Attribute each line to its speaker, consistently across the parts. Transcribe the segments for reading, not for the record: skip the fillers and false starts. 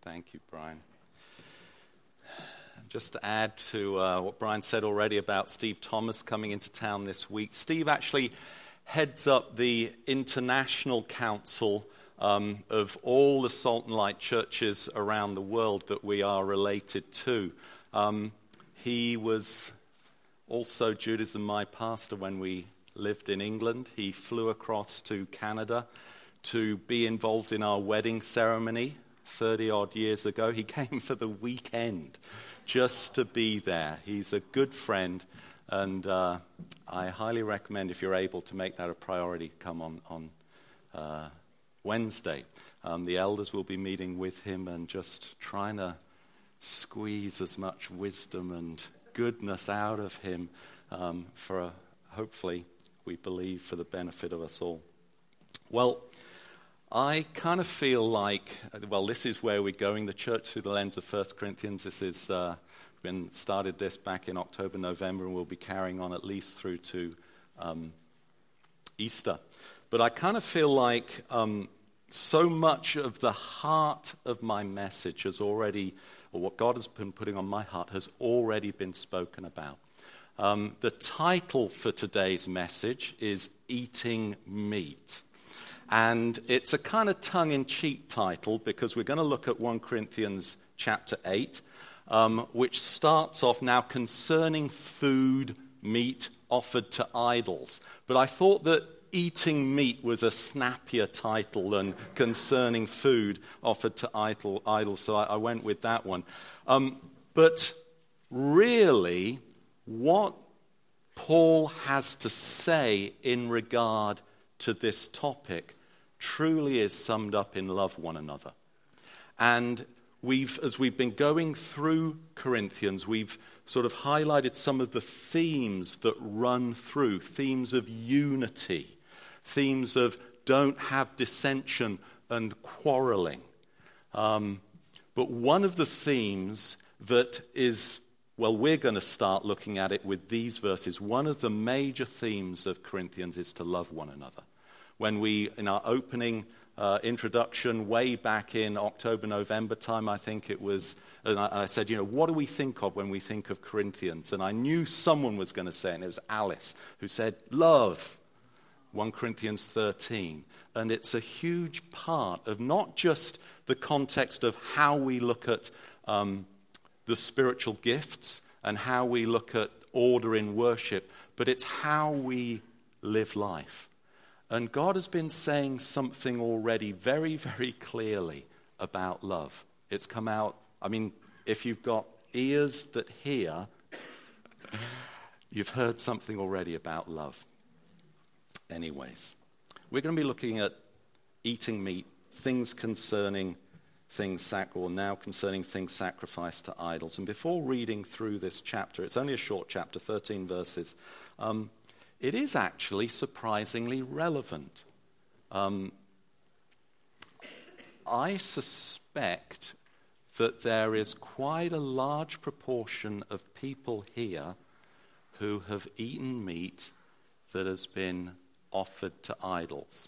Speaker 1: Thank you, Brian. Just to add to what Brian said already about Steve Thomas coming into town this week, Steve actually heads up the International Council of all the Salt and Light churches around the world that we are related to. He was also Judas and my pastor when we lived in England. He flew across to Canada to be involved in our wedding ceremony 30-odd years ago. He came for the weekend just to be there. He's a good friend, and I highly recommend, if you're able, to make that a priority, come on Wednesday. The elders will be meeting with him and just trying to squeeze as much wisdom and goodness out of him for, hopefully, we believe, for the benefit of us all. Well, I kind of feel like, this is where we're going, the church through the lens of 1 Corinthians. This is, we've started this back in October, November, and we'll be carrying on at least through to Easter. But I kind of feel like so much of the heart of my message has already, or what God has been putting on my heart, has already been spoken about. The title for today's message is Eating Meat. And it's a kind of tongue-in-cheek title because we're going to look at 1 Corinthians chapter 8, which starts off now concerning food, meat offered to idols. But I thought that eating meat was a snappier title than concerning food offered to idols, so I went with that one. But really, what Paul has to say in regard to this topic truly is summed up in love one another. And as we've been going through Corinthians, we've sort of highlighted some of the themes that run through, themes of unity, themes of don't have dissension and quarreling. But one of the themes that is, we're going to start looking at it with these verses. One of the major themes of Corinthians is to love one another. When we, in our opening introduction way back in October, November time, I think it was, and I said, what do we think of when we think of Corinthians? And I knew someone was going to say it, and it was Alice, who said, love, 1 Corinthians 13. And it's a huge part of not just the context of how we look at the spiritual gifts and how we look at order in worship, but it's how we live life. And God has been saying something already very, very clearly about love. It's come out, if you've got ears that hear, you've heard something already about love. Anyways, we're going to be looking at eating meat, concerning things sacrificed to idols. And before reading through this chapter, it's only a short chapter, 13 verses, it is actually surprisingly relevant. I suspect that there is quite a large proportion of people here who have eaten meat that has been offered to idols.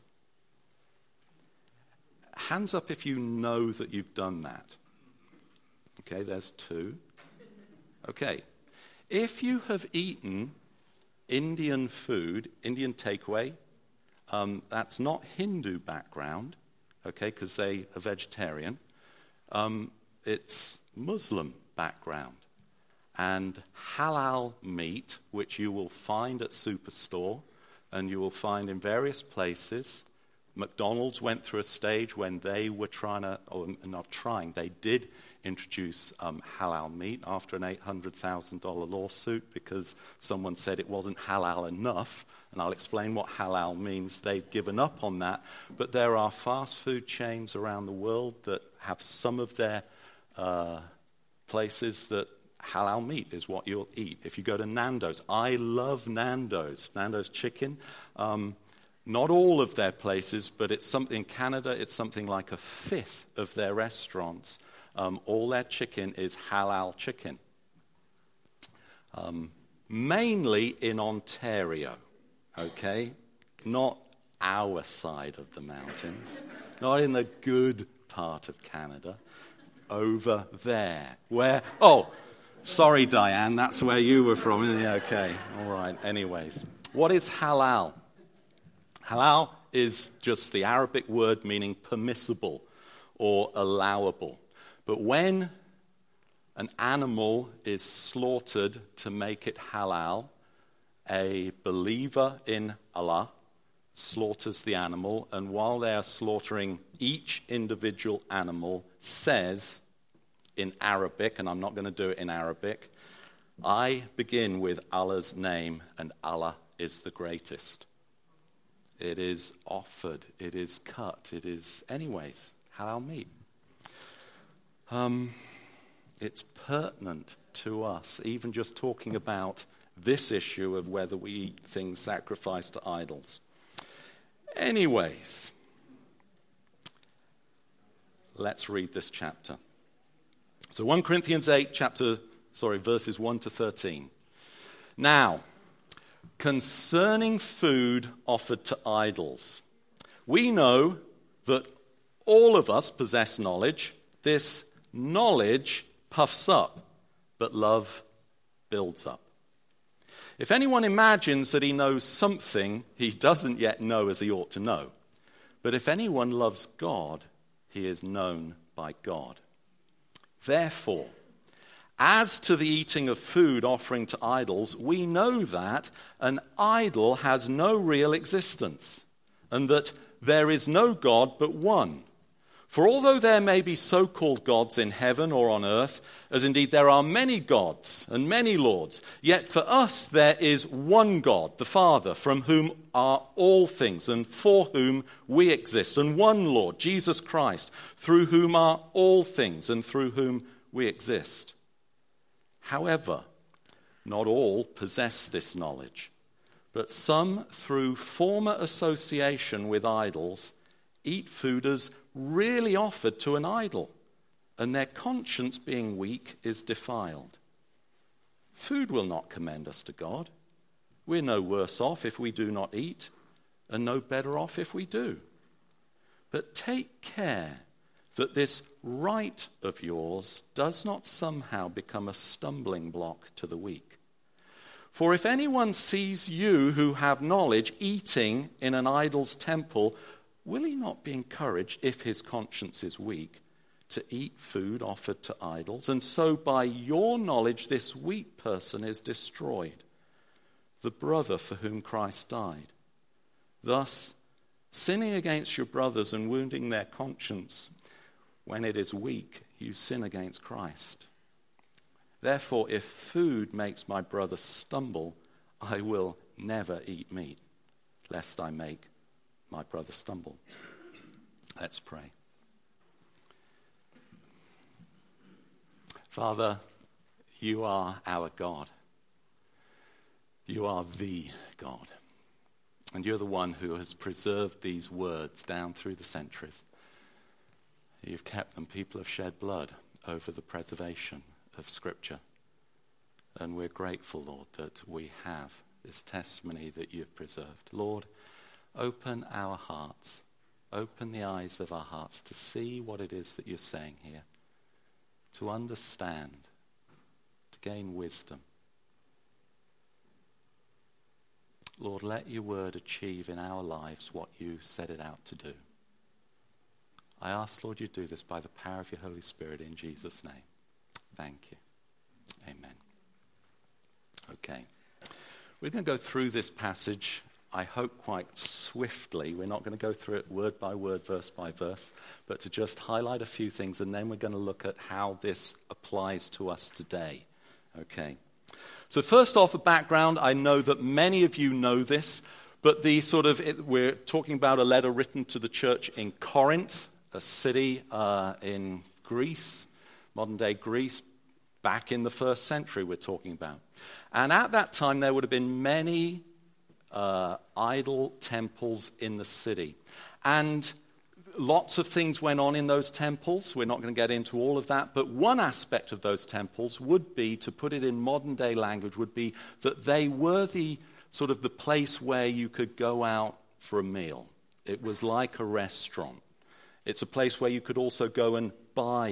Speaker 1: Hands up if you know that you've done that. Okay, there's 2. Okay, if you have eaten Indian food, Indian takeaway, that's not Hindu background, okay, because they are vegetarian. It's Muslim background. And halal meat, which you will find at Superstore and you will find in various places. McDonald's went through a stage when they were they did introduce halal meat after an $800,000 lawsuit because someone said it wasn't halal enough. And I'll explain what halal means. They've given up on that. But there are fast food chains around the world that have some of their places that halal meat is what you'll eat. If you go to Nando's, I love Nando's chicken. Not all of their places, but it's something in Canada, it's something like a fifth of their restaurants. All their chicken is halal chicken. Mainly in Ontario, okay? Not our side of the mountains, not in the good part of Canada. over there. Where? Oh, sorry, Diane, that's where you were from. Yeah, okay, all right. Anyways, what is halal? Halal is just the Arabic word meaning permissible or allowable. But when an animal is slaughtered to make it halal, a believer in Allah slaughters the animal, and while they are slaughtering each individual animal, says in Arabic, and I'm not going to do it in Arabic, I begin with Allah's name, and Allah is the greatest. It is offered, it is cut, it is, anyways, halal meat. It's pertinent to us, even just talking about this issue of whether we eat things sacrificed to idols. Anyways, let's read this chapter. So 1 Corinthians 8, verses 1 to 13. Now, concerning food offered to idols, we know that all of us possess knowledge. This knowledge puffs up, but love builds up. If anyone imagines that he knows something, he doesn't yet know as he ought to know. But if anyone loves God, he is known by God. Therefore, as to the eating of food offering to idols, we know that an idol has no real existence, and that there is no God but one. For although there may be so-called gods in heaven or on earth, as indeed there are many gods and many lords, yet for us there is one God, the Father, from whom are all things and for whom we exist, and one Lord, Jesus Christ, through whom are all things and through whom we exist. However, not all possess this knowledge, but some, through former association with idols, eat food as really offered to an idol, and their conscience, being weak, is defiled. Food will not commend us to God. We're no worse off if we do not eat, and no better off if we do. But take care that this right of yours does not somehow become a stumbling block to the weak. For if anyone sees you who have knowledge eating in an idol's temple, will he not be encouraged, if his conscience is weak, to eat food offered to idols? And so by your knowledge this weak person is destroyed, the brother for whom Christ died. Thus, sinning against your brothers and wounding their conscience, when it is weak, you sin against Christ. Therefore, if food makes my brother stumble, I will never eat meat, lest I make my brother stumble. Let's pray. Father, you are our God. You are the God. And you're the one who has preserved these words down through the centuries. You've kept them. People have shed blood over the preservation of Scripture. And we're grateful, Lord, that we have this testimony that you've preserved. Lord, open our hearts, open the eyes of our hearts to see what it is that you're saying here, to understand, to gain wisdom. Lord, let your word achieve in our lives what you set it out to do. I ask, Lord, you do this by the power of your Holy Spirit in Jesus' name. Thank you. Amen. Okay. We're going to go through this passage, I hope, quite swiftly. We're not going to go through it word by word, verse by verse, but to just highlight a few things, and then we're going to look at how this applies to us today. Okay. So first off, a background. I know that many of you know this, but we're talking about a letter written to the church in Corinth, a city in Greece, modern-day Greece, back in the first century we're talking about. And at that time, there would have been many idol temples in the city. And lots of things went on in those temples. We're not going to get into all of that. But one aspect of those temples would be, to put it in modern-day language, would be that they were the place where you could go out for a meal. It was like a restaurant. It's a place where you could also go and buy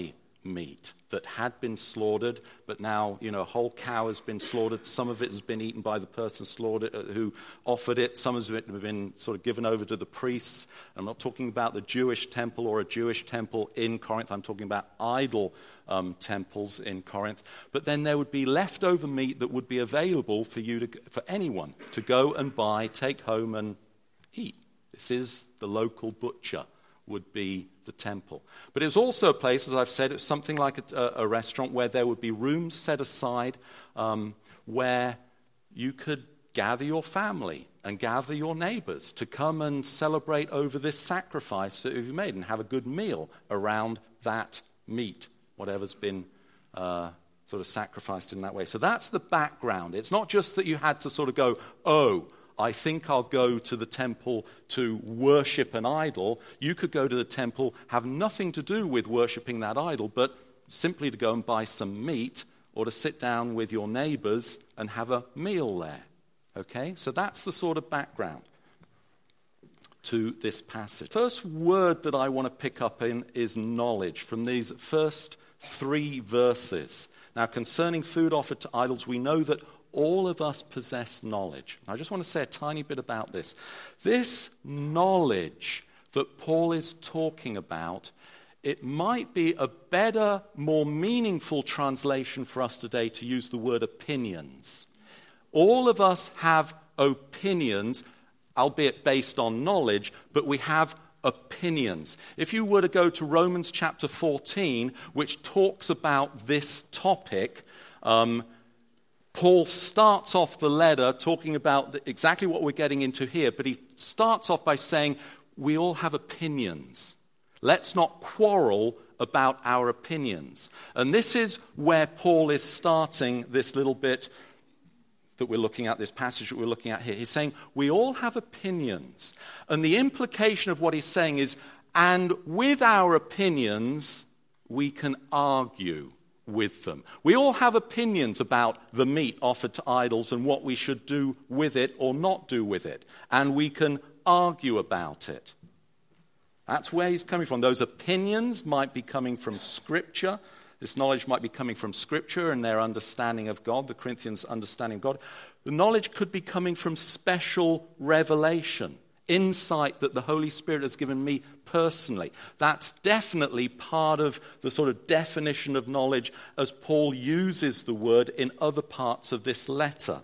Speaker 1: meat that had been slaughtered, but now, a whole cow has been slaughtered. Some of it has been eaten by the person slaughtered who offered it. Some of it has been sort of given over to the priests. I'm not talking about the Jewish temple or a Jewish temple in Corinth. I'm talking about idol temples in Corinth. But then there would be leftover meat that would be available for anyone to go and buy, take home and eat. This is the local butcher would be the temple. But it was also a place, as I've said, it was something like a restaurant where there would be rooms set aside where you could gather your family and gather your neighbors to come and celebrate over this sacrifice that you've made and have a good meal around that meat, whatever's been sort of sacrificed in that way. So that's the background. It's not just that you had to sort of go, I think I'll go to the temple to worship an idol. You could go to the temple, have nothing to do with worshiping that idol, but simply to go and buy some meat or to sit down with your neighbors and have a meal there. Okay? So that's the sort of background to this passage. First word that I want to pick up in is knowledge from these first 3 verses. Now, concerning food offered to idols, we know that all of us possess knowledge. I just want to say a tiny bit about this. This knowledge that Paul is talking about, it might be a better, more meaningful translation for us today to use the word opinions. All of us have opinions, albeit based on knowledge, but we have opinions. If you were to go to Romans chapter 14, which talks about this topic, Paul starts off the letter talking about exactly what we're getting into here, but he starts off by saying, we all have opinions. Let's not quarrel about our opinions. And this is where Paul is starting this little bit that we're looking at, this passage that we're looking at here. He's saying, we all have opinions. And the implication of what he's saying is, and with our opinions, we can argue with them. We all have opinions about the meat offered to idols and what we should do with it or not do with it. And we can argue about it. That's where he's coming from. Those opinions might be coming from Scripture. This knowledge might be coming from Scripture and their understanding of God, the Corinthians' understanding of God. The knowledge could be coming from special revelation, insight that the Holy Spirit has given me personally. That's definitely part of the sort of definition of knowledge as Paul uses the word in other parts of this letter.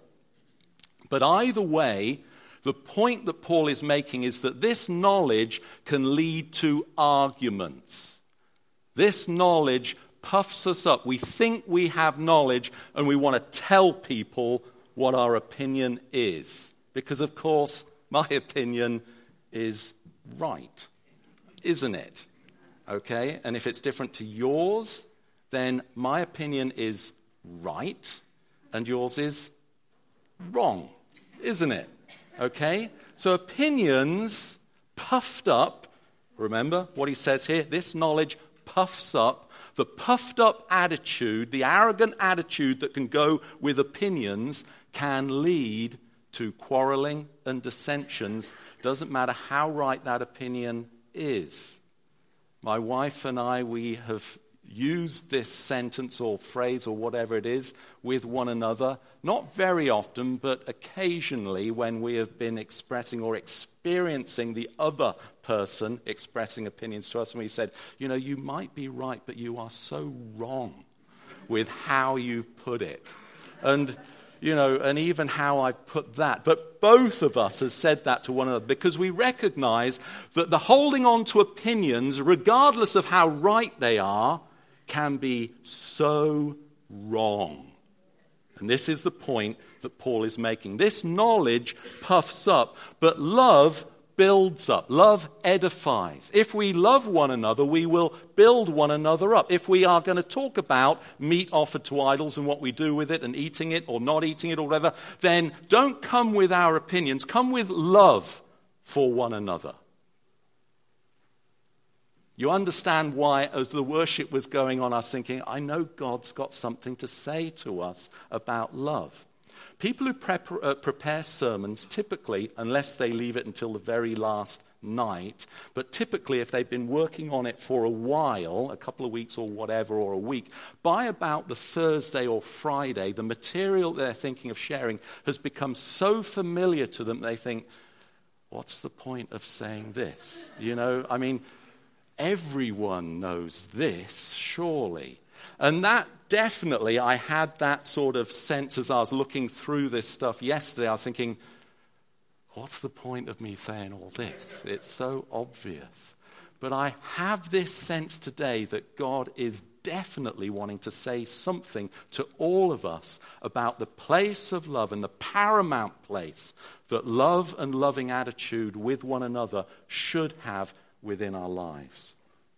Speaker 1: But either way, the point that Paul is making is that this knowledge can lead to arguments. This knowledge puffs us up. We think we have knowledge and we want to tell people what our opinion is. Because, of course, my opinion is right, isn't it? Okay? And if it's different to yours, then my opinion is right and yours is wrong, isn't it? Okay? So opinions puffed up, remember what he says here, this knowledge puffs up. The puffed up attitude, the arrogant attitude that can go with opinions can lead to quarreling and dissensions. Doesn't matter how right that opinion is. My wife and I, we have used this sentence or phrase or whatever it is with one another, not very often, but occasionally when we have been expressing or experiencing the other person expressing opinions to us, and we've said, you might be right, but you are so wrong with how you've put it. And and even how I've put that. But both of us have said that to one another because we recognize that the holding on to opinions, regardless of how right they are, can be so wrong. And this is the point that Paul is making. This knowledge puffs up, but love builds up. Love edifies. If we love one another, we will build one another up. If we are going to talk about meat offered to idols and what we do with it and eating it or not eating it or whatever, then don't come with our opinions. Come with love for one another. You understand why, as the worship was going on, I was thinking, I know God's got something to say to us about love. People who prepare sermons, typically, unless they leave it until the very last night. But typically, if they've been working on it for a while, a couple of weeks or whatever, or a week, by about the Thursday or Friday, the material they're thinking of sharing has become so familiar to them, they think, what's the point of saying this? Everyone knows this, surely. And that definitely, I had that sort of sense as I was looking through this stuff yesterday. I was thinking, what's the point of me saying all this? It's so obvious. But I have this sense today that God is definitely wanting to say something to all of us about the place of love and the paramount place that love and loving attitude with one another should have within our lives.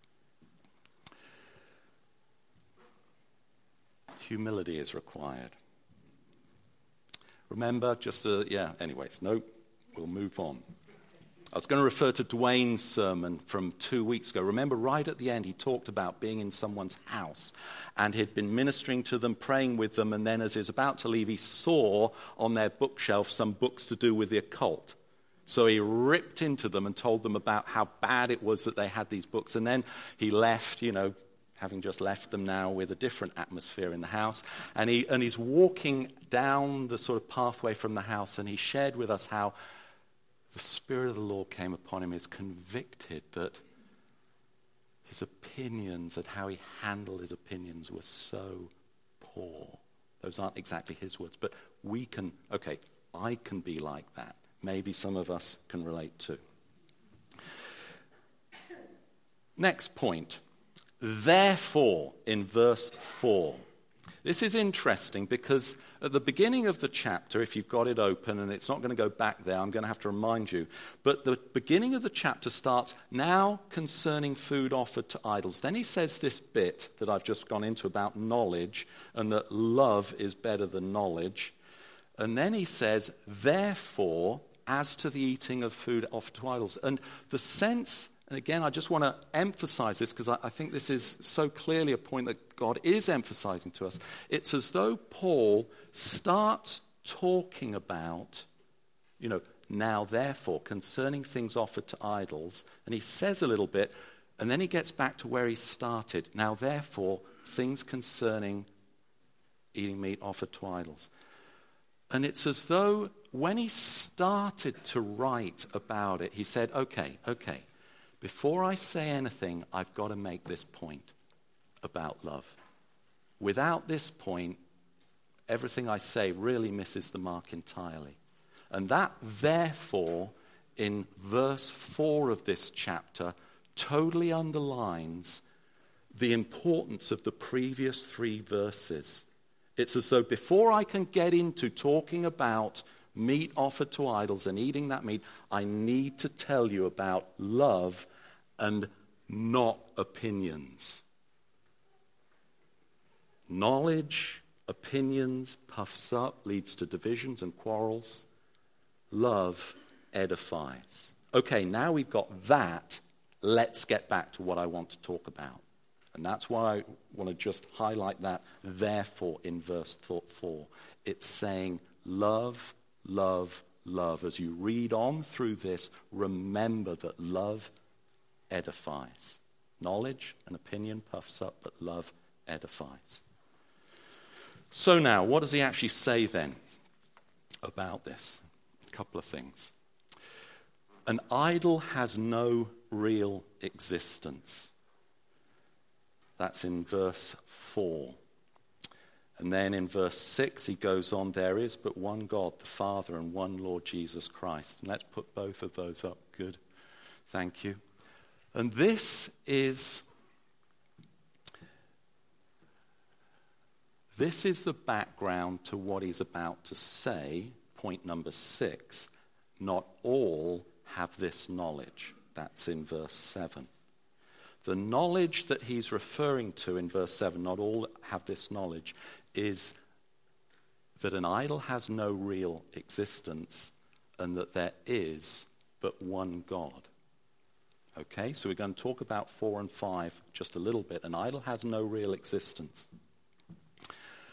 Speaker 1: Humility is required. Remember, we'll move on. I was going to refer to Dwayne's sermon from 2 weeks ago. Remember, right at the end, he talked about being in someone's house, and he'd been ministering to them, praying with them, and then as he was about to leave, he saw on their bookshelf some books to do with the occult. So he ripped into them and told them about how bad it was that they had these books, and then he left, having just left them now with a different atmosphere in the house. And he's walking down the sort of pathway from the house, and he shared with us how the Spirit of the Lord came upon him. He's convicted that his opinions and how he handled his opinions were so poor. Those aren't exactly his words, but I can be like that. Maybe some of us can relate too. Next point. Therefore, in verse 4. This is interesting because at the beginning of the chapter, if you've got it open, and it's not going to go back there, I'm going to have to remind you, but the beginning of the chapter starts, now concerning food offered to idols. Then he says this bit that I've just gone into about knowledge, and that love is better than knowledge. And then he says, therefore, as to the eating of food offered to idols. And the sense... And again, I just want to emphasize this because I think this is so clearly a point that God is emphasizing to us. It's as though Paul starts talking about, now therefore, concerning things offered to idols, and he says a little bit, and then he gets back to where he started. Now therefore, things concerning eating meat offered to idols. And it's as though when he started to write about it, he said, okay. Before I say anything, I've got to make this point about love. Without this point, everything I say really misses the mark entirely. And that, therefore, in verse 4 of this chapter, totally underlines the importance of the previous 3 verses. It's as though before I can get into talking about meat offered to idols and eating that meat, I need to tell you about love and not opinions. Knowledge, opinions, puffs up, leads to divisions and quarrels. Love edifies. Okay, now we've got that. Let's get back to what I want to talk about. And that's why I want to just highlight that, therefore, in verse 4. It's saying, love, love, love. As you read on through this, remember that love edifies. Knowledge and opinion puffs up, but love edifies. So now, what does he actually say then about this? A couple of things. An idol has no real existence. That's in verse 4. And then in verse 6, he goes on, there is but one God, the Father, and one Lord Jesus Christ. And let's put both of those up. Good. Thank you. And this is the background to what he's about to say, point number 6. Not all have this knowledge. That's in verse 7. The knowledge that he's referring to in verse 7, not all have this knowledge, is that an idol has no real existence and that there is but one God. Okay, so we're going to talk about 4 and 5 just a little bit. An idol has no real existence.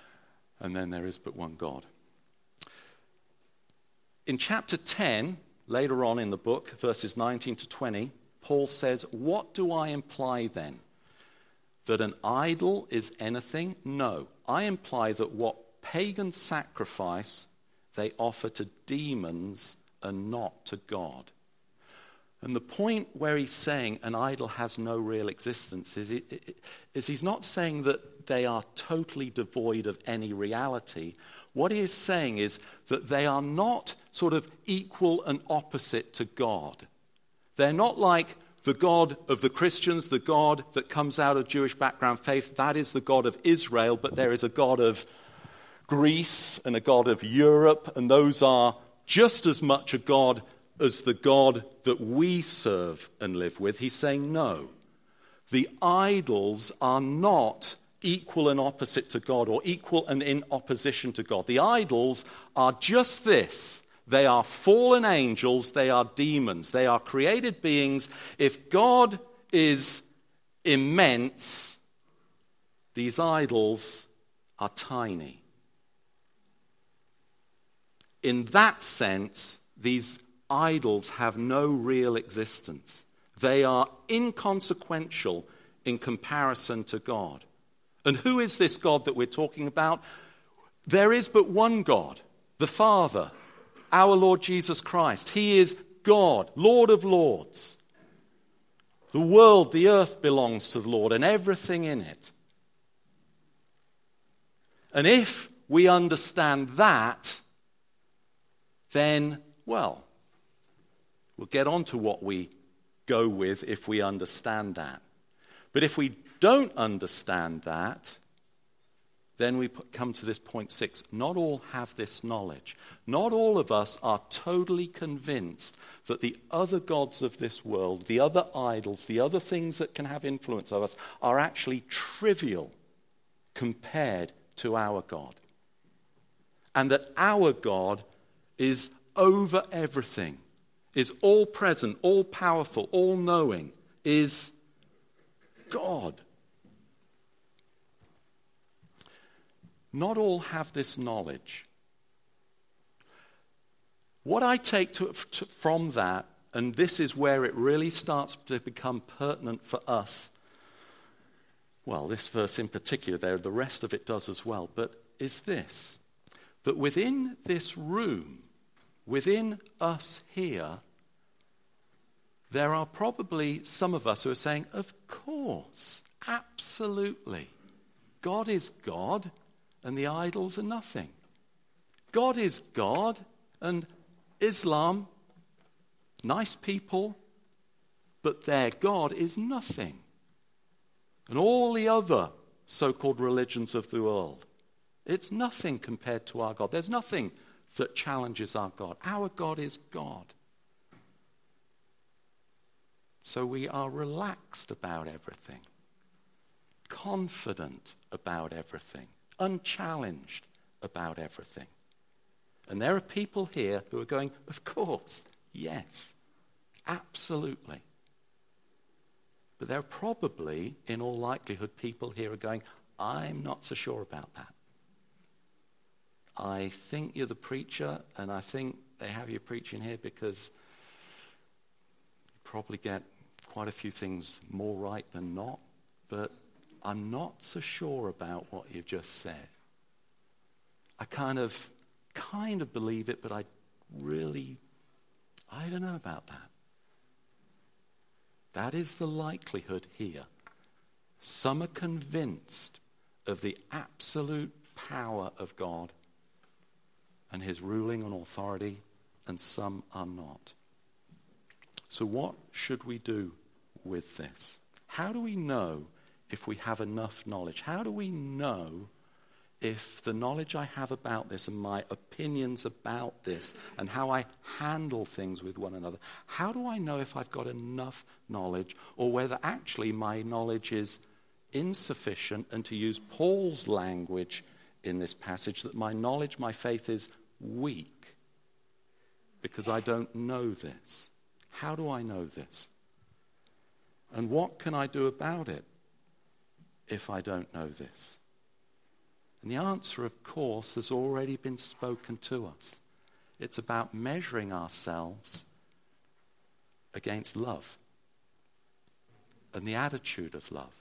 Speaker 1: And then there is but one God. In chapter 10, later on in the book, verses 19 to 20, Paul says, "What do I imply then? That an idol is anything? No. I imply that what pagans sacrifice, they offer to demons and not to God." And the point where he's saying an idol has no real existence is he's not saying that they are totally devoid of any reality. What he is saying is that they are not sort of equal and opposite to God. They're not like the God of the Christians, the God that comes out of Jewish background faith. That is the God of Israel, but there is a God of Greece and a God of Europe, and those are just as much a God as the God that we serve and live with. He's saying no. The idols are not equal and opposite to God, or equal and in opposition to God. The idols are just this. They are fallen angels. They are demons. They are created beings. If God is immense, these idols are tiny. In that sense, these idols have no real existence. They are inconsequential in comparison to God. And who is this God that we're talking about? There is but one God, the Father, our Lord Jesus Christ. He is God, Lord of lords. The world, the earth belongs to the Lord and everything in it. And if we understand that, then, well, we'll get on to what we go with if we understand that. But if we don't understand that, then we come to this point 6. Not all have this knowledge. Not all of us are totally convinced that the other gods of this world, the other idols, the other things that can have influence over us are actually trivial compared to our God. And that our God is over everything, is all present, all powerful, all knowing, is God. Not all have this knowledge. What I take from that, and this is where it really starts to become pertinent for us, well, this verse in particular there, the rest of it does as well, but is this, that within this room, within us here, there are probably some of us who are saying, of course, absolutely. God is God, and the idols are nothing. God is God, and Islam, nice people, but their God is nothing. And all the other so-called religions of the world, it's nothing compared to our God. There's nothing that challenges our God. Our God is God. So we are relaxed about everything, confident about everything, unchallenged about everything. And there are people here who are going, of course, yes, absolutely. But there are probably, in all likelihood, people here who are going, I'm not so sure about that. I think you're the preacher, and I think they have you preaching here because you probably get quite a few things more right than not, but I'm not so sure about what you've just said. I kind of believe it, but I don't know about that. That is the likelihood here. Some are convinced of the absolute power of God and his ruling and authority, and some are not. So what should we do with this? How do we know if we have enough knowledge? How do we know if the knowledge I have about this and my opinions about this and how I handle things with one another, how do I know if I've got enough knowledge or whether actually my knowledge is insufficient, and to use Paul's language in this passage, that my knowledge, my faith is weak because I don't know this? How do I know this? And what can I do about it if I don't know this? And the answer, of course, has already been spoken to us. It's about measuring ourselves against love and the attitude of love.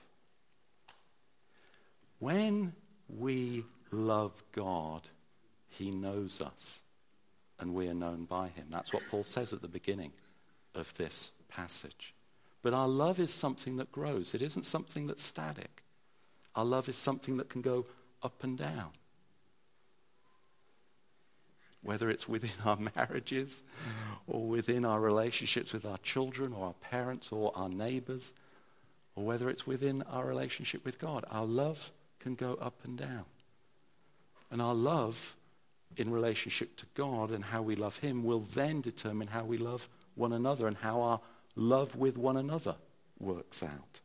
Speaker 1: When we love God, he knows us and we are known by him. That's what Paul says at the beginning of this passage. But our love is something that grows. It isn't something that's static. Our love is something that can go up and down. Whether it's within our marriages or within our relationships with our children or our parents or our neighbors, or whether it's within our relationship with God, our love can go up and down. And our love in relationship to God and how we love him will then determine how we love one another and how our love with one another works out.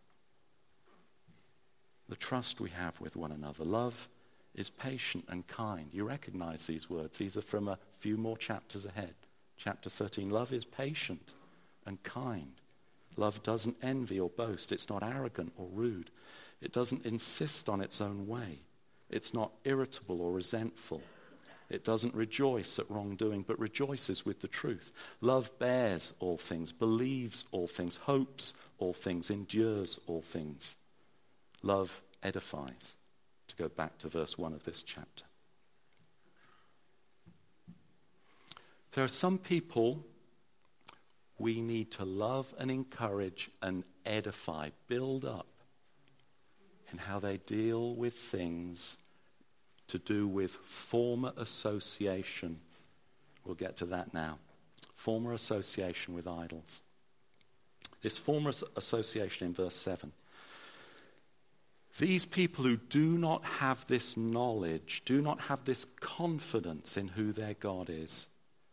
Speaker 1: The trust we have with one another. Love is patient and kind. You recognize these words. These are from a few more chapters ahead. Chapter 13. Love is patient and kind. Love doesn't envy or boast. It's not arrogant or rude. It doesn't insist on its own way. It's not irritable or resentful. It doesn't rejoice at wrongdoing, but rejoices with the truth. Love bears all things, believes all things, hopes all things, endures all things. Love edifies, to go back to verse 1 of this chapter. There are some people we need to love and encourage and edify, build up in how they deal with things to do with former association. We'll get to that now. Former association with idols. This former association in verse 7. These people who do not have this knowledge, do not have this confidence in who their God is,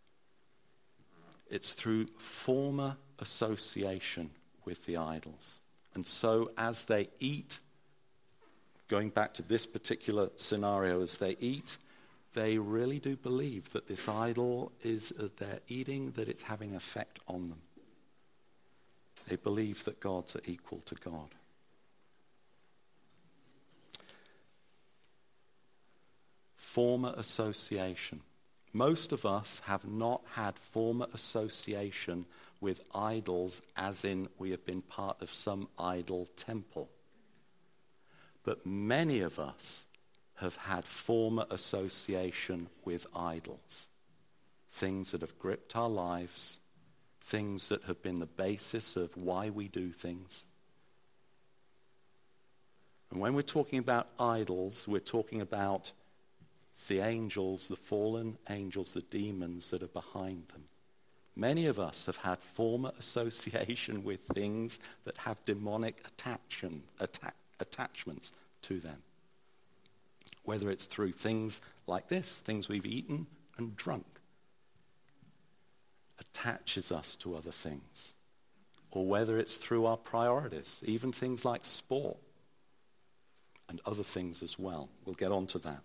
Speaker 1: it's through former association with the idols. And so as they eat, going back to this particular scenario, as they eat, they really do believe that this idol is, they're eating, that it's having an effect on them. They believe that gods are equal to God. Former association. Most of us have not had former association with idols, as in we have been part of some idol temple. But many of us have had former association with idols. Things that have gripped our lives, things that have been the basis of why we do things. And when we're talking about idols, we're talking about the angels, the fallen angels, the demons that are behind them. Many of us have had former association with things that have demonic attachments to them. Whether it's through things like this, things we've eaten and drunk, attaches us to other things. Or whether it's through our priorities, even things like sport and other things as well. We'll get on to that.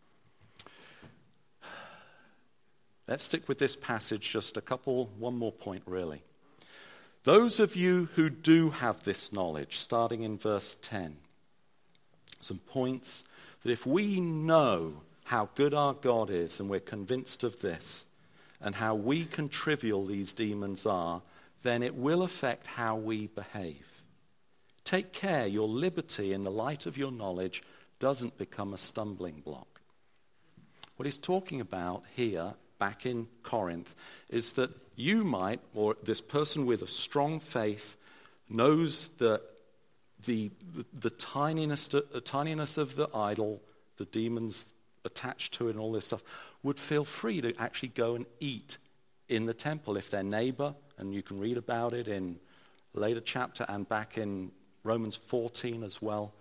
Speaker 1: Let's stick with this passage, just one more point really. Those of you who do have this knowledge, starting in verse 10, some points that if we know how good our God is and we're convinced of this and how weak and trivial these demons are, then it will affect how we behave. Take care your liberty in the light of your knowledge doesn't become a stumbling block. What he's talking about here back in Corinth is that you might, or this person with a strong faith knows that the tininess of the idol, the demons attached to it and all this stuff, would feel free to actually go and eat in the temple if their neighbor, and you can read about it in a later chapter and back in Romans 14 as well,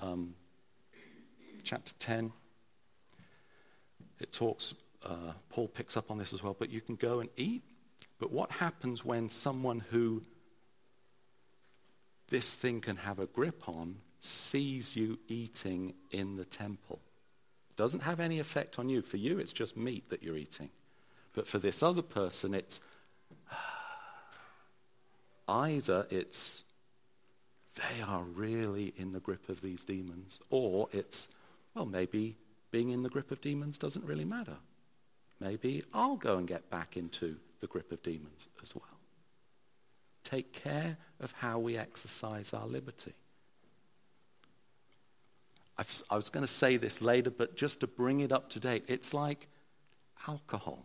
Speaker 1: chapter 10. It talks, Paul picks up on this as well, but you can go and eat. But what happens when someone who this thing can have a grip on sees you eating in the temple? Doesn't have any effect on you. For you, it's just meat that you're eating. But for this other person, it's either it's they are really in the grip of these demons, or it's, well, maybe being in the grip of demons doesn't really matter. Maybe I'll go and get back into the grip of demons as well. take care of how we exercise our liberty. I was going to say this later, but just to bring it up to date, it's like alcohol.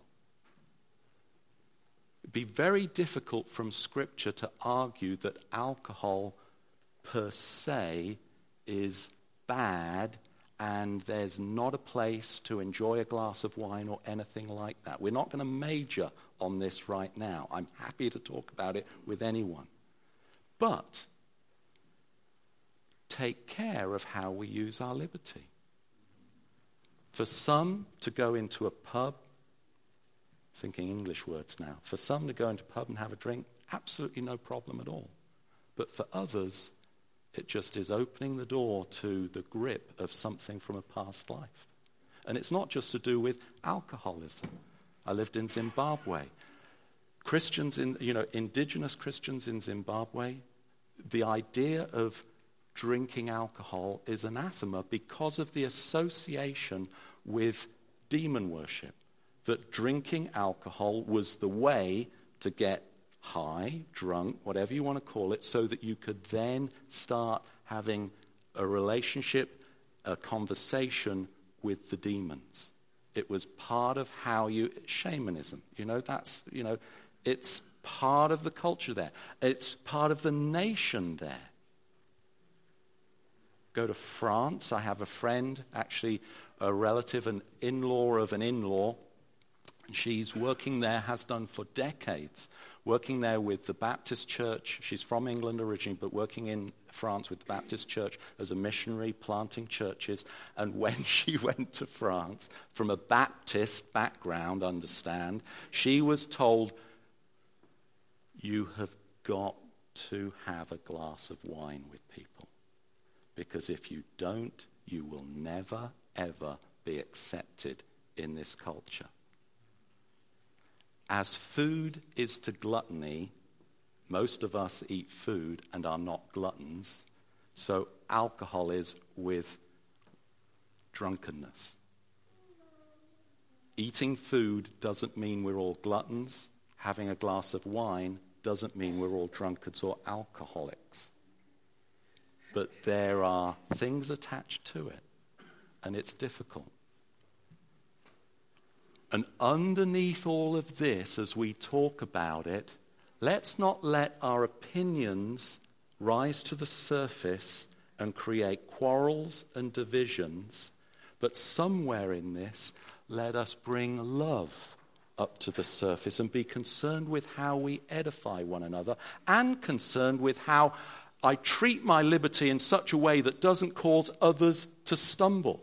Speaker 1: It'd be very difficult from Scripture to argue that alcohol per se is bad and there's not a place to enjoy a glass of wine or anything like that. We're not going to major on this right now. I'm happy to talk about it with anyone. But take care of how we use our liberty. For some to go into a pub, thinking English words now, for some to go into a pub and have a drink, absolutely no problem at all. But for others, it just is opening the door to the grip of something from a past life. And it's not just to do with alcoholism. I lived in Zimbabwe. Indigenous Christians in Zimbabwe, the idea of drinking alcohol is anathema because of the association with demon worship. That drinking alcohol was the way to get high, drunk, whatever you want to call it, so that you could then start having a relationship, a conversation with the demons. It was part of how shamanism, it's part of the culture there. It's part of the nation there. Go to France. I have a friend, actually a relative, an in-law of an in-law. She's working there, has done for decades, working there with the Baptist Church. She's from England originally, but working in France with the Baptist Church as a missionary, planting churches. And when she went to France, from a Baptist background, understand, she was told, you have got to have a glass of wine with people. Because if you don't, you will never, ever be accepted in this culture. As food is to gluttony, most of us eat food and are not gluttons, so alcohol is with drunkenness. Eating food doesn't mean we're all gluttons. Having a glass of wine doesn't mean we're all drunkards or alcoholics. But there are things attached to it, and it's difficult. And underneath all of this, as we talk about it, let's not let our opinions rise to the surface and create quarrels and divisions, but somewhere in this, let us bring love up to the surface and be concerned with how we edify one another and concerned with how I treat my liberty in such a way that doesn't cause others to stumble.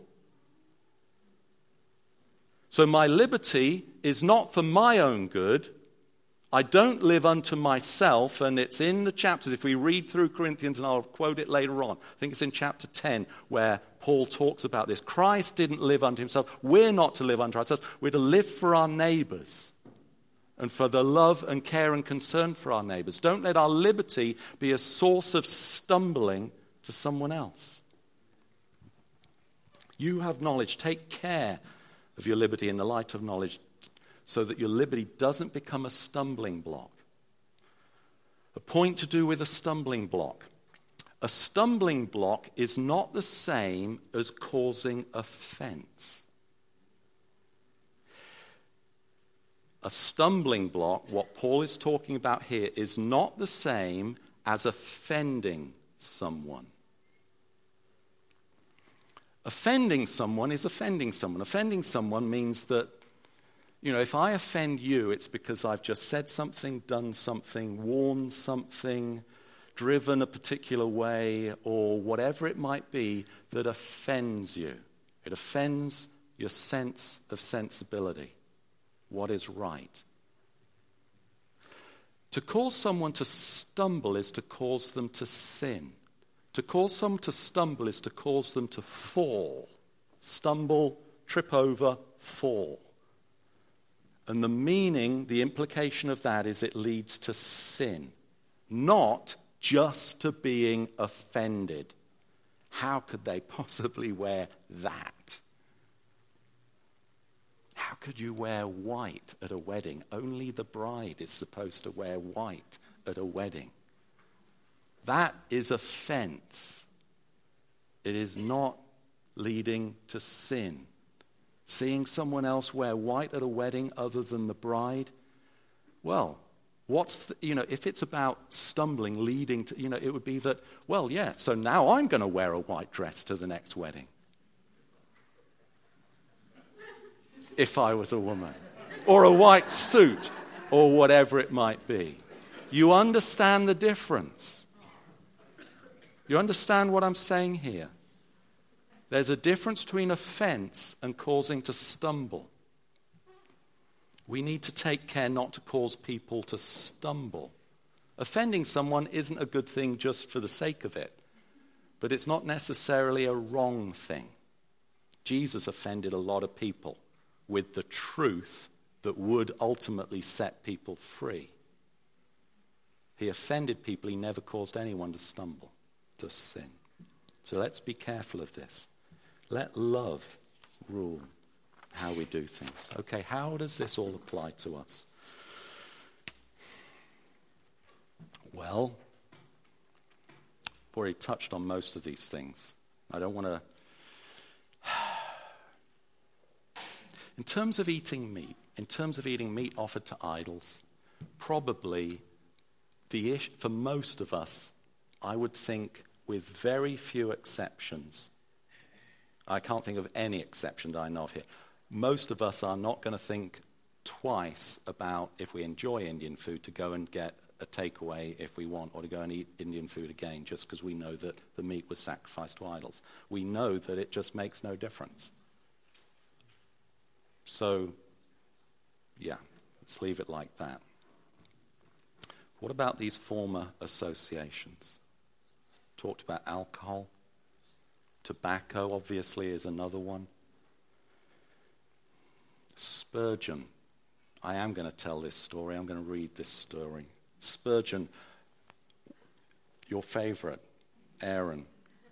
Speaker 1: So my liberty is not for my own good. I don't live unto myself, and it's in the chapters. If we read through Corinthians, and I'll quote it later on, I think it's in chapter 10 where Paul talks about this. Christ didn't live unto himself. We're not to live unto ourselves. We're to live for our neighbors and for the love and care and concern for our neighbors. Don't let our liberty be a source of stumbling to someone else. You have knowledge. Take care of your liberty in the light of knowledge so that your liberty doesn't become a stumbling block. A point to do with a stumbling block. A stumbling block is not the same as causing offense. A stumbling block, what Paul is talking about here, is not the same as offending someone. Offending someone is offending someone. Offending someone means that, if I offend you, it's because I've just said something, done something, worn something, driven a particular way, or whatever it might be that offends you. It offends your sense of sensibility. What is right? To cause someone to stumble is to cause them to sin. To cause someone to stumble is to cause them to fall. Stumble, trip over, fall. And the meaning, the implication of that is it leads to sin, not just to being offended. How could they possibly wear that? How could you wear white at a wedding? Only the bride is supposed to wear white at a wedding. That is offense. It is not leading to sin. Seeing someone else wear white at a wedding other than the bride, well, if it's about stumbling, leading to, it would be that, well, yeah, so now I'm going to wear a white dress to the next wedding. If I was a woman. Or a white suit, or whatever it might be. You understand the difference. You understand what I'm saying here? There's a difference between offense and causing to stumble. We need to take care not to cause people to stumble. Offending someone isn't a good thing just for the sake of it, but it's not necessarily a wrong thing. Jesus offended a lot of people with the truth that would ultimately set people free. He offended people. He never caused anyone to stumble, to sin. So let's be careful of this. Let love rule how we do things. Okay, how does this all apply to us? Well, I've already touched on most of these things. I don't want to... In terms of eating meat offered to idols, probably for most of us, I would think with very few exceptions, I can't think of any exception that I know of here, most of us are not going to think twice about, if we enjoy Indian food, to go and get a takeaway if we want, or to go and eat Indian food again just because we know that the meat was sacrificed to idols. We know that it just makes no difference. So, yeah, let's leave it like that. What about these former associations? Talked about alcohol. Tobacco, obviously, is another one. Spurgeon. I am going to tell this story. I'm going to read this story. Spurgeon, your favorite, Aaron.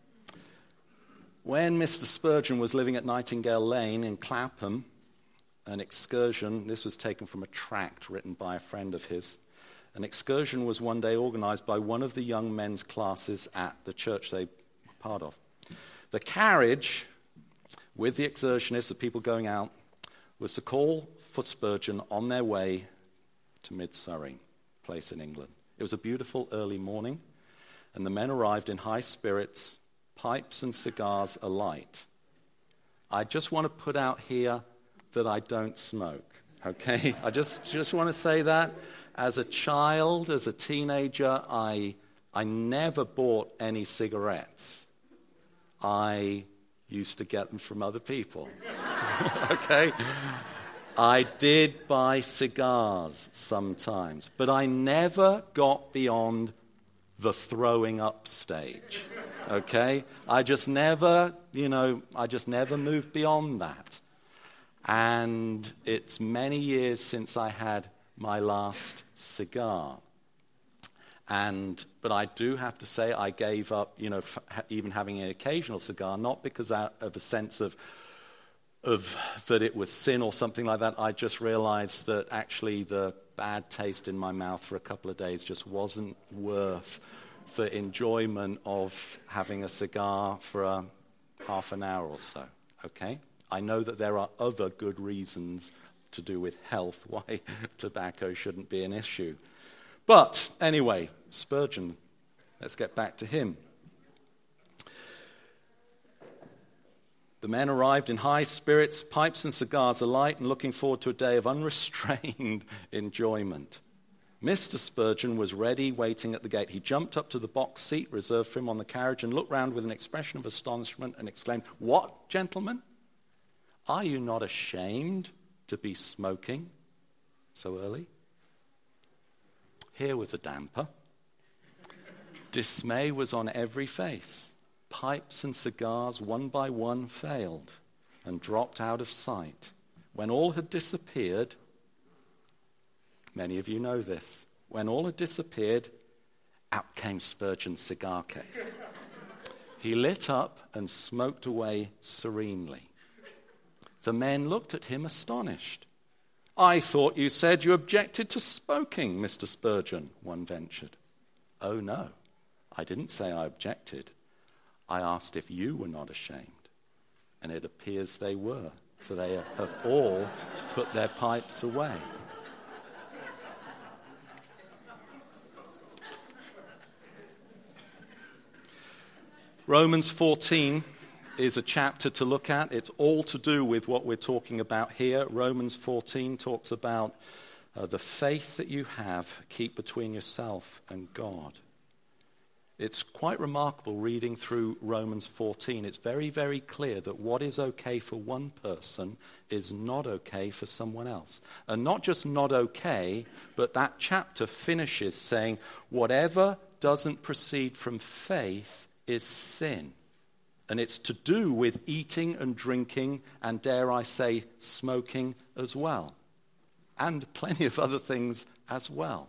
Speaker 1: When Mr. Spurgeon was living at Nightingale Lane in Clapham, an excursion, this was taken from a tract written by a friend of his. An excursion was one day organized by one of the young men's classes at the church they were part of. The carriage with the excursionists, the people going out, was to call for Spurgeon on their way to Mid Surrey, a place in England. It was a beautiful early morning, and the men arrived in high spirits, pipes and cigars alight. I just want to put out here that I don't smoke, okay? I just want to say that. As a child, as a teenager, I never bought any cigarettes. I used to get them from other people, okay? I did buy cigars sometimes, but I never got beyond the throwing up stage, okay? I just never moved beyond that. And it's many years since I had my last cigar. But I do have to say I gave up, even having an occasional cigar, not because out of a sense of that it was sin or something like that. I just realized that actually the bad taste in my mouth for a couple of days just wasn't worth the enjoyment of having a cigar for half an hour or so, okay? I know that there are other good reasons to do with health why tobacco shouldn't be an issue. But anyway, Spurgeon, let's get back to him. The men arrived in high spirits, pipes and cigars alight, and looking forward to a day of unrestrained enjoyment. Mr. Spurgeon was ready, waiting at the gate. He jumped up to the box seat reserved for him on the carriage and looked round with an expression of astonishment and exclaimed, "What, gentlemen? Are you not ashamed to be smoking so early?" Here was a damper. Dismay was on every face. Pipes and cigars, one by one, failed and dropped out of sight. When all had disappeared, many of you know this, when all had disappeared, out came Spurgeon's cigar case. He lit up and smoked away serenely. The men looked at him astonished. I thought you said you objected to smoking, Mr. Spurgeon, one ventured. Oh, no, I didn't say I objected. I asked if you were not ashamed. And it appears they were, for they have all put their pipes away. Romans 14 is a chapter to look at. It's all to do with what we're talking about here. Romans 14 talks about the faith that you have, keep between yourself and God. It's quite remarkable reading through Romans 14. It's very, very clear that what is okay for one person is not okay for someone else. And not just not okay, but that chapter finishes saying, whatever doesn't proceed from faith is sin. And it's to do with eating and drinking and, dare I say, smoking as well. And plenty of other things as well.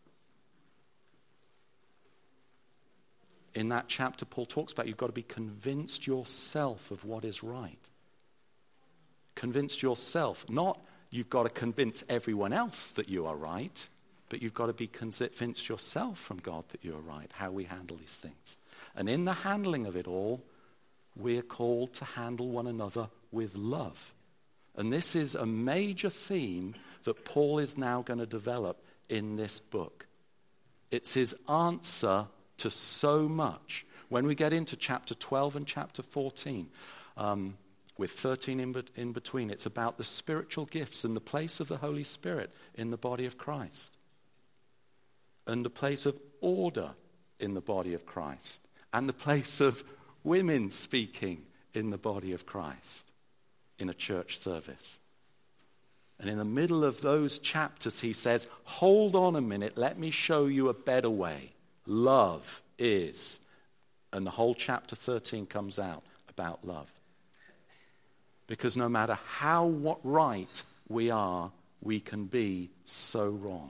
Speaker 1: In that chapter, Paul talks about you've got to be convinced yourself of what is right. Convinced yourself. Not you've got to convince everyone else that you are right, but you've got to be convinced yourself from God that you are right, how we handle these things. And in the handling of it all, we're called to handle one another with love. And this is a major theme that Paul is now going to develop in this book. It's his answer to so much. When we get into chapter 12 and chapter 14, with 13 in between, it's about the spiritual gifts and the place of the Holy Spirit in the body of Christ. And the place of order in the body of Christ. And the place of women speaking in the body of Christ in a church service. And in the middle of those chapters, he says, hold on a minute, let me show you a better way. Love is. And the whole chapter 13 comes out about love. Because no matter how right we are, we can be so wrong.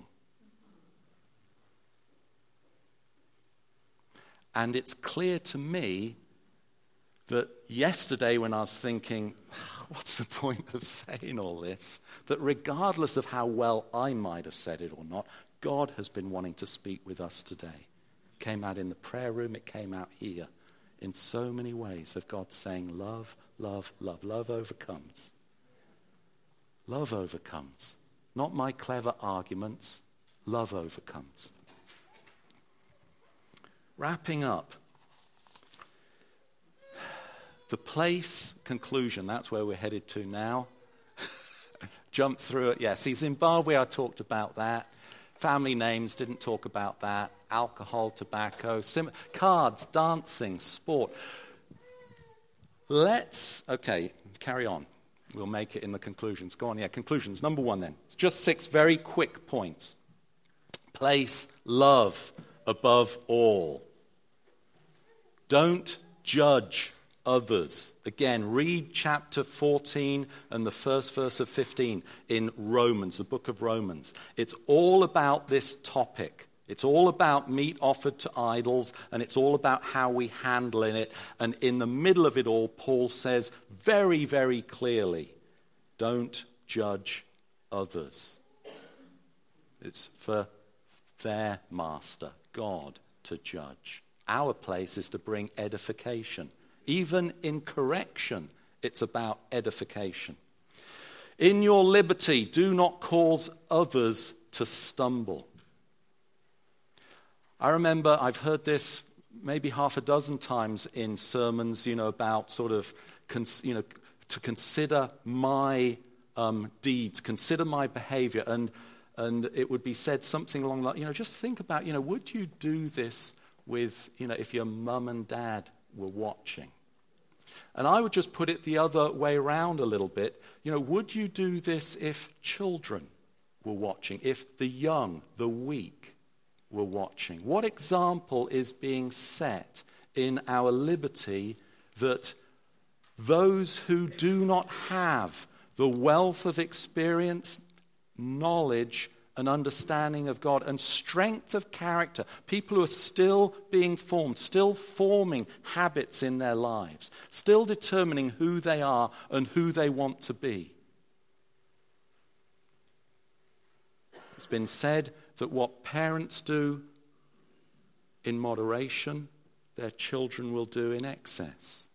Speaker 1: And it's clear to me that yesterday when I was thinking, what's the point of saying all this? That regardless of how well I might have said it or not, God has been wanting to speak with us today. It came out in the prayer room, it came out here. In so many ways of God saying, love, love, love. Love overcomes. Love overcomes. Not my clever arguments. Love overcomes. Wrapping up. The place, conclusion, that's where we're headed to now. Jump through it. Yeah, see, Zimbabwe, I talked about that. Family names, didn't talk about that. Alcohol, tobacco, cards, dancing, sport. Okay, carry on. We'll make it in the conclusions. Go on, conclusions. Number one then. It's just 6 very quick points. Place love above all. Don't judge others. Again, read chapter 14 and the first verse of 15 in Romans, the book of Romans. It's all about this topic. It's all about meat offered to idols, and it's all about how we handle it. And in the middle of it all, Paul says very, very clearly, don't judge others. It's for their master, God, to judge. Our place is to bring edification. Even in correction, it's about edification. In your liberty, do not cause others to stumble. I remember I've heard this maybe half a dozen times in sermons, about sort of, to consider my deeds, consider my behavior, and it would be said something along like, just think about, would you do this with, if your mum and dad were watching? And I would just put it the other way around a little bit. Would you do this if children were watching, if the young, the weak were watching? What example is being set in our liberty that those who do not have the wealth of experience, knowledge, and understanding of God and strength of character, people who are still being formed, still forming habits in their lives, still determining who they are and who they want to be. It's been said that what parents do in moderation, their children will do in excess.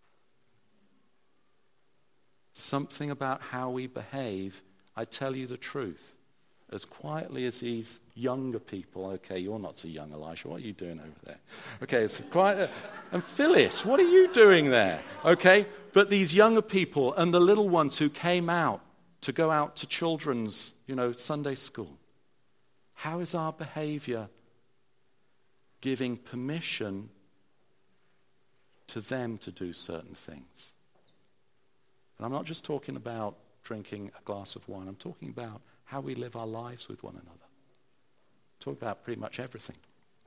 Speaker 1: Something about how we behave, I tell you the truth, as quietly as these younger people. Okay, you're not so young, Elisha. What are you doing over there? Okay, it's quiet. And Phyllis, what are you doing there? Okay, but these younger people and the little ones who came out to go out to children's, Sunday school. How is our behavior giving permission to them to do certain things? And I'm not just talking about drinking a glass of wine. I'm talking about how we live our lives with one another. Talk about pretty much everything.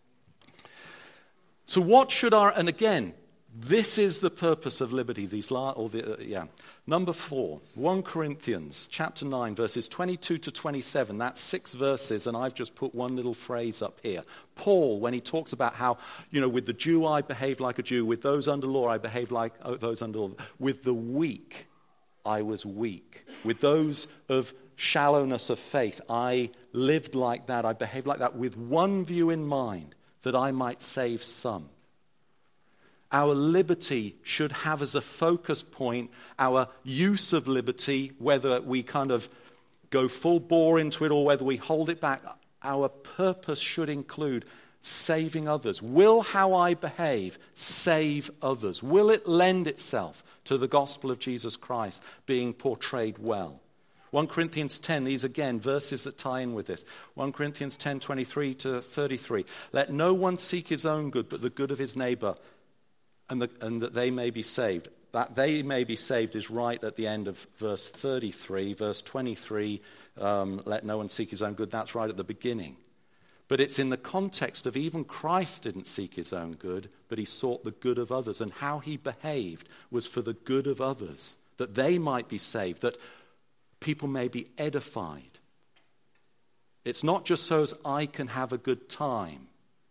Speaker 1: So what should and again, this is the purpose of liberty. Number 4, 1 Corinthians chapter 9, verses 22 to 27. That's 6 verses, and I've just put one little phrase up here. Paul, when he talks about how, with the Jew I behaved like a Jew, with those under law I behaved like those under law, with the weak I was weak, with those of shallowness of faith I lived like that, I behaved like that, with one view in mind, that I might save some. Our liberty should have as a focus point our use of liberty, whether we kind of go full bore into it or whether we hold it back. Our purpose should include saving others. Will how I behave save others? Will it lend itself to the gospel of Jesus Christ being portrayed well? 1 Corinthians 10, these again, verses that tie in with this. 1 Corinthians 10, 23 to 33. Let no one seek his own good, but the good of his neighbor, and that they may be saved. That they may be saved is right at the end of verse 33. Verse 23, let no one seek his own good. That's right at the beginning. But it's in the context of even Christ didn't seek his own good, but he sought the good of others. And how he behaved was for the good of others, that they might be saved, that people may be edified. It's not just so as I can have a good time.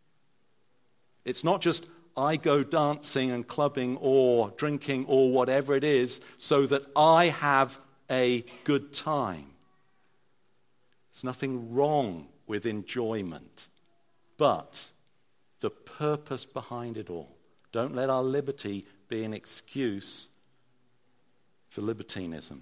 Speaker 1: It's not just I go dancing and clubbing or drinking or whatever it is so that I have a good time. There's nothing wrong with enjoyment, but the purpose behind it all. Don't let our liberty be an excuse for libertinism.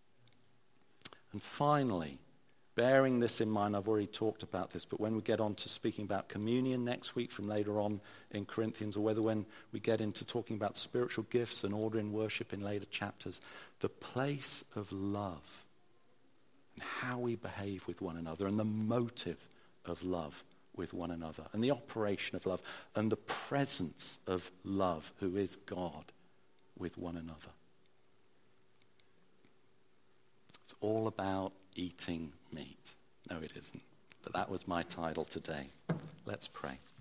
Speaker 1: And finally, bearing this in mind, I've already talked about this, but when we get on to speaking about communion next week from later on in Corinthians, or whether when we get into talking about spiritual gifts and order in worship in later chapters, the place of love and how we behave with one another and the motive of love with one another and the operation of love and the presence of love, who is God, with one another. It's all about eating meat. No, it isn't. But that was my title today. Let's pray.